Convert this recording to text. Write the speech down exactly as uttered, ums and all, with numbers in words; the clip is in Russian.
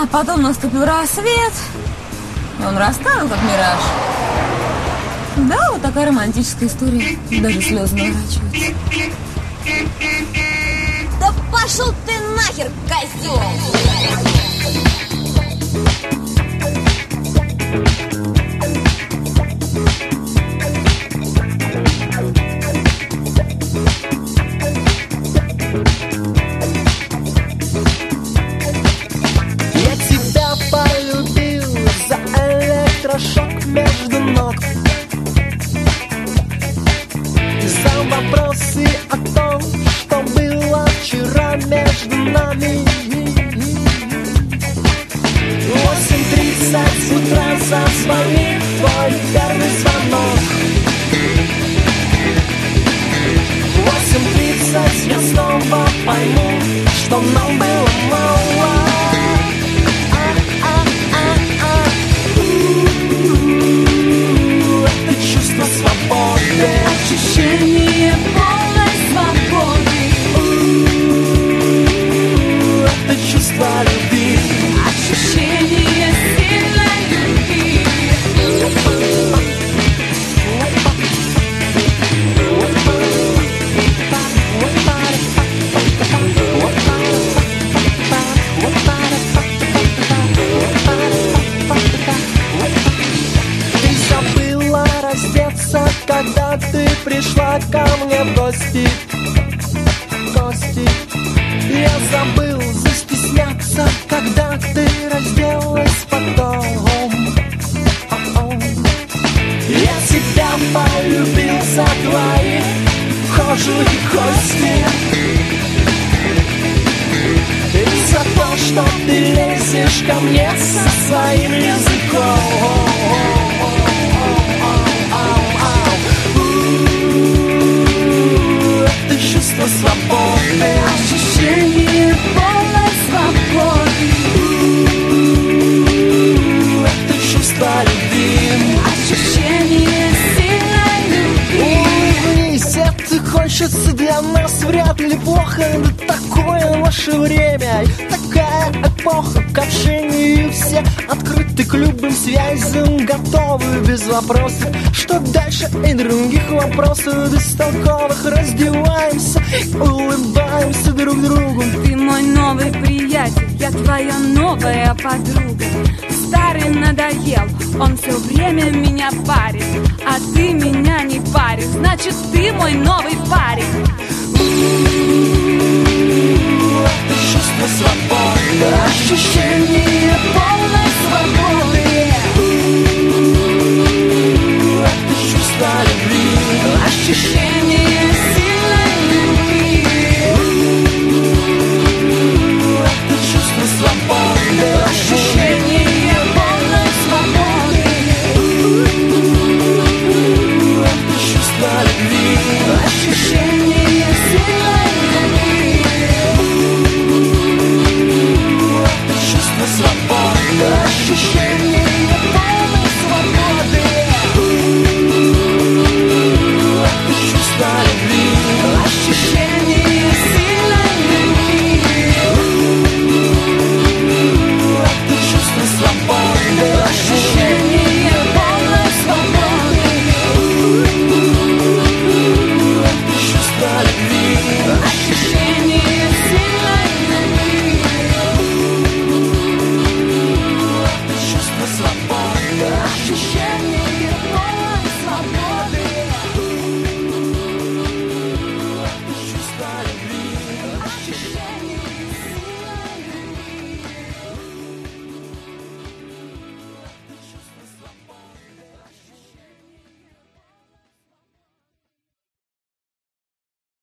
А потом наступил рассвет, и он растаял, как мираж. Да, вот такая романтическая история. Даже слезы наворачиваются. Да пошел ты нахер, козел! Шок между ног и за вопросы о том, что было вчера между нами. Восемь тридцать утра зазвонит твой первый звонок. Восемь тридцать я снова пойму, что нам было мало. Свободы, ощущение полной свободы. Это чувство любви, ощущение сильной любви. когда ты пришла ко мне в гости, гости. Я забыл застесняться, когда ты разделась потом. Я тебя полюбил за твои кожу и кости, и за то, что ты лезешь ко мне со своим языком. Это чувство свободы, ощущение полной свободы. Это чувство любви, ощущение сильной любви. Улыбнись, это хочется для нас вряд ли плохо. Да такое наше время, такая эпоха, к общению все открыты к любым связям, готовы без вопросов. Что дальше и других вопросов бестолковых. Раздеваемся и улыбаемся друг другу. Ты мой новый приятель, я твоя новая подруга. Старый надоел, он все время меня парит, а ты меня не паришь, значит ты мой новый парень. Это чувство свободы, ощущение полной свободы. Это чувство любви, ощущение сильной любви. Это чувство свободы, ощущение полной свободы. Это чувство любви, ощущение сильной любви. Это чувство свободы, ощущение полной свободы. Это чувство любви, ощущение сильной любви. это чувство свободы, Ощущение полной свободы. это чувство любви, Ощущение сильной любви. это чувство свободы, Ощущение